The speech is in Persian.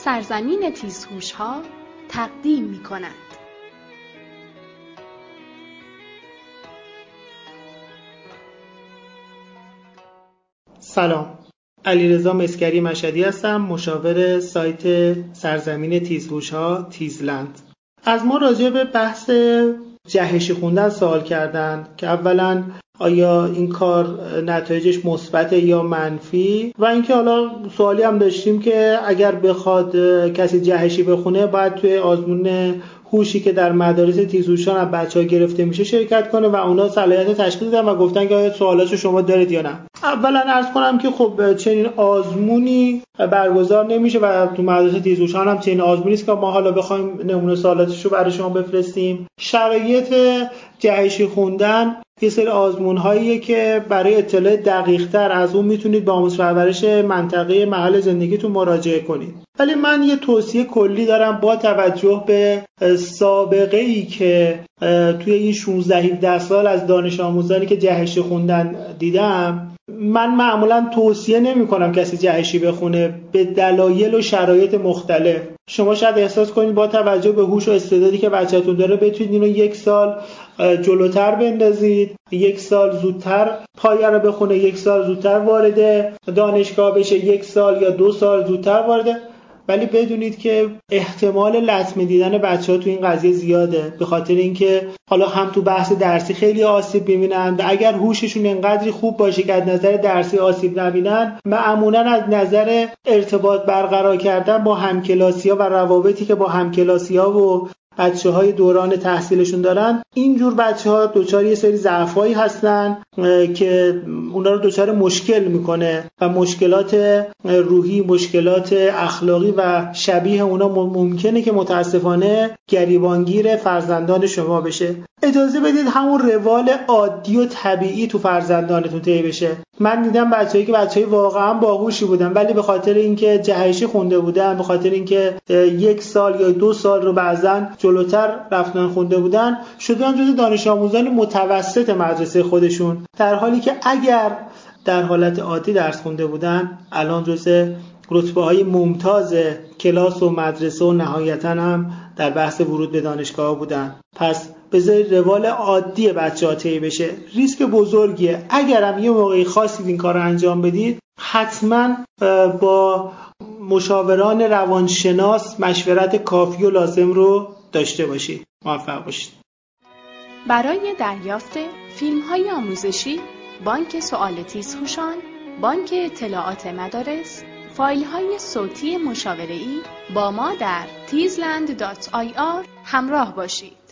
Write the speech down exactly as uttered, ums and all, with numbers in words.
سرزمین تیزهوش‌ها تقدیم می‌کند. سلام، علیرضا مسکری مشهدی هستم، مشاور سایت سرزمین تیزهوش‌ها تیزلند. از ما راجع به بحث جهشی خوندن سوال کردن که اولا آیا این کار نتایجش مثبت یا منفی، و اینکه حالا سوالی هم داشتیم که اگر بخواد کسی جهشی بخونه باید توی آزمون هوشی که در مدارس تیزهوشان از بچه‌ها گرفته میشه شرکت کنه و اونا صلاحیت تشخیص دادن و گفتن که آیا سوالاتو شما دارید یا نه. اولا عرض کنم که خب چنین آزمونی برگزار نمیشه و تو مدارس تیزهوشان هم چنین آزمونی است که ما حالا بخوایم نمونه سوالاتشو برای شما بفرستیم. شرایط جهشی خوندن یه سری آزمون‌هاییه که برای اطلاع دقیق‌تر از اون میتونید با آموزش پرورش منطقه محل زندگیتون مراجعه کنید. ولی من یه توصیه کلی دارم با توجه به سابقه‌ای که توی این شانزده هفده سال از دانش آموزانی که جهشی خوندن دیدم، من معمولا توصیه نمی کنم کسی جهشی بخونه به دلایل و شرایط مختلف. شما شاید احساس کنید با توجه به هوش و استعدادی که بچه‌تون داره بتونید اینو یک سال جلوتر بندازید، یک سال زودتر پایه رو بخونه، یک سال زودتر وارد دانشگاه بشه، یک سال یا دو سال زودتر وارد. ولی بدونید که احتمال لطمه دیدن بچه‌ها تو این قضیه زیاده، به خاطر اینکه حالا هم تو بحث درسی خیلی آسیب می‌بینن و اگر هوششون انقدری خوب باشه که از نظر درسی آسیب نبینن، معمولاً از نظر ارتباط برقرار کردن با همکلاسی‌ها و روابطی که با همکلاسی‌ها و بچه‌های دوران تحصیلشون دارن، اینجور بچه‌ها دوچار یه سری ضعفایی هستن که اونا رو دوچار مشکل میکنه و مشکلات روحی، مشکلات اخلاقی و شبیه اونا ممکنه که متاسفانه گریبانگیر فرزندان شما بشه. اجازه بدید همون روال عادی و طبیعی تو فرزندانتون طی بشه. من دیدم بچه‌ای که بچه‌ای واقعا باهوشی بودن ولی به خاطر اینکه جهشی خونده بودن، به خاطر اینکه یک سال یا دو سال رو بعضن جلوتر رفتن خونده بودن، شدن جزو دانش آموزان متوسط مدرسه خودشون، در حالی که اگر در حالت عادی درس خونده بودن الان جزو رتبه‌های ممتاز کلاس و مدرسه و نهایتاً هم در بحث ورود به دانشگاه بودن. پس بذارید روال عادی بچه‌ها طی بشه. ریسک بزرگیه. اگرم یه موقعی خواستید این کار رو انجام بدید، حتما با مشاوران روانشناس مشورت کافی و لازم رو داشته باشید. موفق باشید. برای دریافت فیلم‌های آموزشی، بانک سوال تیزهوشان، بانک اطلاعات مدارس، فایل‌های صوتی مشاوره‌ای با ما در تیزلند دات آی آر همراه باشید.